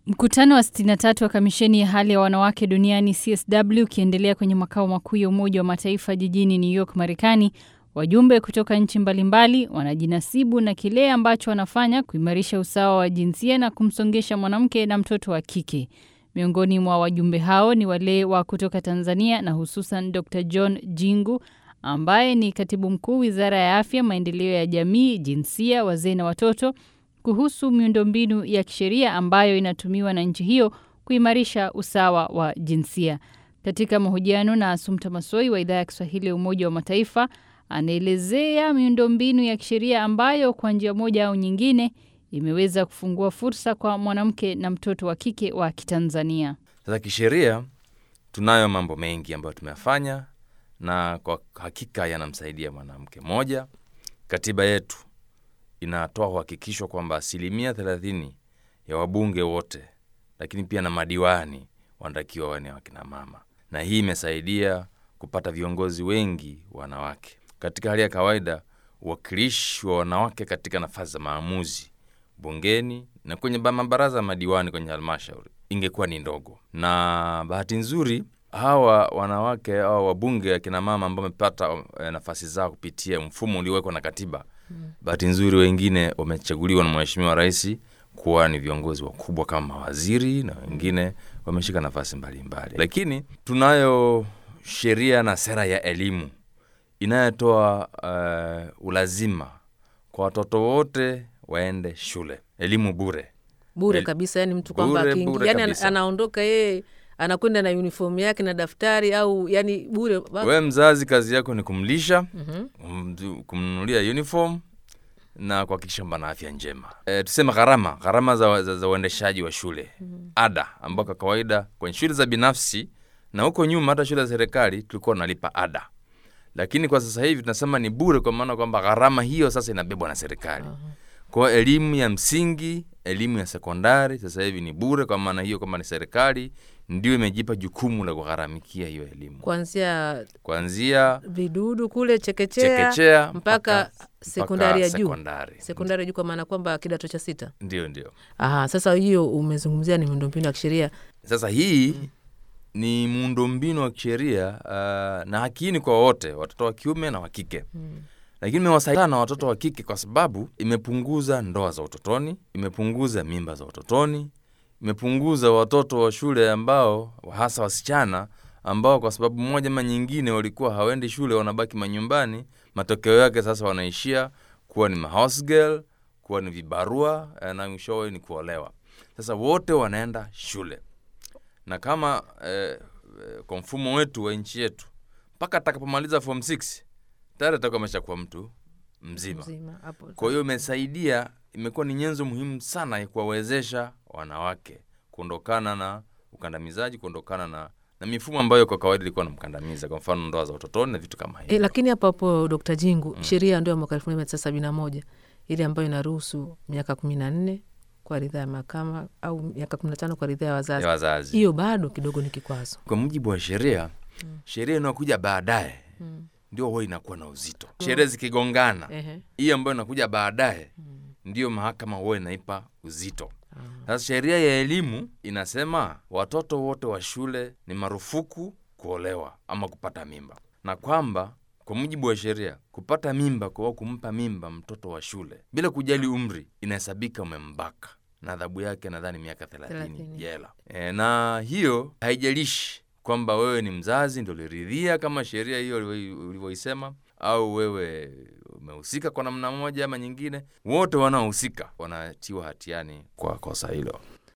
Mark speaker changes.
Speaker 1: Mkutano wa 63 wa kamisheni ya hali ya wanawake duniani CSW ukiendelea kwenye makao makuu ya Umoja wa Mataifa jijini New York, Marekani, wajumbe kutoka nchi mbalimbali wanajinasibu na kile ambacho wanafanya kuimarisha usawa wa jinsia na kumsongesha mwanamke na mtoto wa kike. Miongoni mwa wajumbe hao ni wale wa kutoka Tanzania na hususan Dr. John Jingu ambaye ni katibu mkuu Wizara ya Afya, Maendeleo ya Jamii, Jinsia, Wazee na Watoto, kuhusu miundombinu ya kisheria ambayo inatumiwa na nchi hiyo kuimarisha usawa wa jinsia. Katika mahojiano na Assumpta Massoi wa Idhaa ya Kiswahili ya Umoja wa Mataifa, anaelezea miundombinu ya kisheria ambayo kwa njia moja au nyingine imeweza kufungua fursa kwa mwanamke na mtoto wa kike wa Kitanzania.
Speaker 2: Sasa kisheria tunayo mambo mengi ambayo tumeyafanya na kwa hakika yanamsaidia mwanamke. Moja, katiba yetu inatoa uhakikisho kwamba 30% ya wabunge wote, lakini pia na madiwani wanatakiwa wawe wakina mama. Na hii imesaidia kupata viongozi wengi wanawake. Katika hali ya kawaida, uwakilishi wa wanawake katika nafasi za maamuzi bungeni na kwenye mabaraza madiwani kwenye halmashauri ingekuwa ni ndogo. Na bahati nzuri hawa wanawake au wabunge akina mama ambao wamepata nafasi zao kupitia mfumo uliowekwa na katiba, bahati nzuri wengine wamechaguliwa na Mheshimiwa Rais kuwa ni viongozi wakubwa kama mawaziri na wengine wameshika nafasi mbalimbali. Lakini tunayo sheria na sera ya elimu inayotoa ulazima kwa watoto wote waende shule. Elimu bure
Speaker 3: kabisa, yani mtu kwamba yani anaondoka yeye anakwenda na uniform yake na daftari au yani bure.
Speaker 2: Wewe mzazi kazi yako ni kumlisha, kumnunulia uniform na kuhakikisha mbana afya njema. Tuseme gharama za uendeshaji wa shule. Ada ambayo kwa kawaida kwenye shule za binafsi na huko nyuma hata shule za serikali tulikuwa tunalipa ada. Lakini kwa sasa hivi tunasema ni bure kwa maana kwamba gharama hiyo sasa inabebwa na serikali. Kwa elimu ya msingi, elimu ya sekondari sasa hivi ni bure kwa maana hiyo kama ni serikali ndio imejipa jukumu la kugharamikia hiyo elimu. Kuanzia
Speaker 3: vidudu kule chekechea mpaka sekondari ya juu. Sekondari juu kwa maana kwamba kidato cha 6.
Speaker 2: Ndio.
Speaker 3: Sasa hiyo umezungumzia ni miundombinu ya kisheria.
Speaker 2: Sasa hii ni miundombinu ya kisheria na haki kwa wote, watoto wa kiume na wa kike. Lakini imewasaidia na watoto wa kike kwa sababu imepunguza ndoa za utotoni, imepunguza mimba za utotoni, imepunguza watoto wa shule ambao hasa wasichana ambao kwa sababu moja ama nyingine walikuwa hawaendi shule, wanabaki manyumbani. Matokeo yake sasa wanaishia kuwa ni house girl, kuwa ni vibarua na mwishowe ni kuolewa. Sasa wote wanaenda shule. Na kama kwa mfumo wetu wa nchi yetu mpaka atakapomaliza form 6 tayari atakuwa ameshakuwa mtu mzima. Kwa hiyo imesaidia, imekuwa ni nyenzo muhimu sana ya kuwawezesha wanawake kuondokana na ukandamizaji, kuondokana na mifumo ambayo kwa kawaida ilikuwa inamkandamiza, kwa mfano ndoa za utotoni na vitu kama hivyo.
Speaker 3: Lakini hapo Dr. Jingu, sheria ndio ya mwaka 1971 ile ambayo inaruhusu miaka 14 kwa ridhaa ya mahakama au miaka 15 kwa ridhaa ya wazazi. Hiyo bado kidogo ni kikwazo.
Speaker 2: Kwa mujibu wa sheria, sheria inayokuja baadaye ndio huwa inakuwa na uzito. Sheria zikigongana, hiyo ambayo inakuja baadaye ndio mahakama huwa inaipa uzito. Sasa sheria ya elimu inasema watoto wote wa shule ni marufuku kuolewa ama kupata mimba. Na kwamba kwa mujibu wa sheria kupata mimba kwa kumpa mimba mtoto wa shule bila kujali umri inahesabika umembaka. Na adhabu yake nadhani miaka 30 jela. Na hiyo haijalishi kwamba wewe ni mzazi ndio uliridhia kama sheria hiyo ulivyoisema au wewe umehusika kwa namna moja ama nyingine, wote wanaohusika wanatiwa hatiani kwa kosa hilo.